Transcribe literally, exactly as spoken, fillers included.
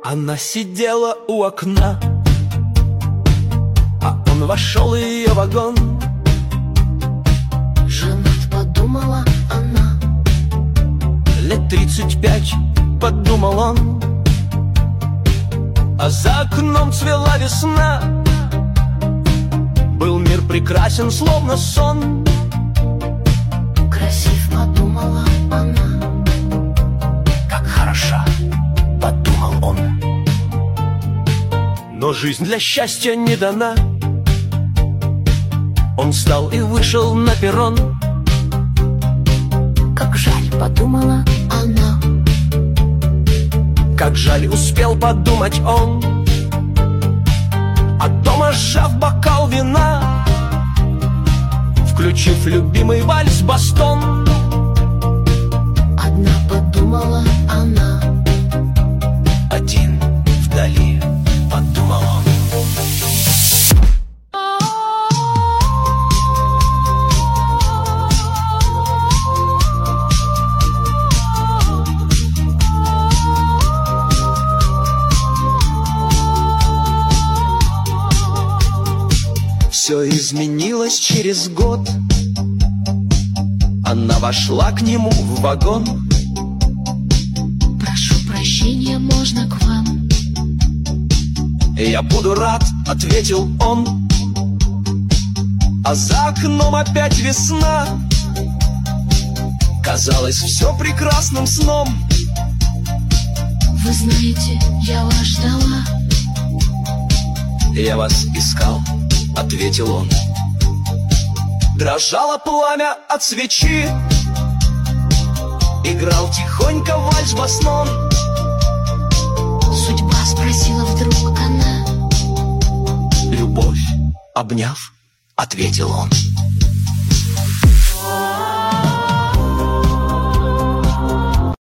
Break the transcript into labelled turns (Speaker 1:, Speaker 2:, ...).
Speaker 1: Она сидела у окна, а он вошел в ее вагон.
Speaker 2: Женат, подумала она.
Speaker 1: Лет тридцать пять, подумал он. А за окном цвела весна. Был мир прекрасен, словно сон.
Speaker 2: Красив, подумала она.
Speaker 1: Как хороша, подумал он. Но жизнь для счастья не дана. Он встал и вышел на перрон.
Speaker 2: Как жаль, подумала она.
Speaker 1: Как жаль, успел подумать он. А дома, сжав бокал вина, включив любимый вальс-бастон,
Speaker 2: одна, подумала она.
Speaker 1: один вдали, подумал он. Все изменилось через год. Она вошла к нему в вагон.
Speaker 2: Прошу прощения, можно к вам?
Speaker 1: Я буду рад, ответил он. А за окном опять весна. Казалось, все прекрасным сном.
Speaker 2: Вы знаете, я вас ждала.
Speaker 1: Я вас искал, ответил он. Дрожало пламя от свечи. Играл тихонько вальс-баснон.
Speaker 2: Судьба, спросила вдруг она.
Speaker 1: Любовь, обняв, ответил он.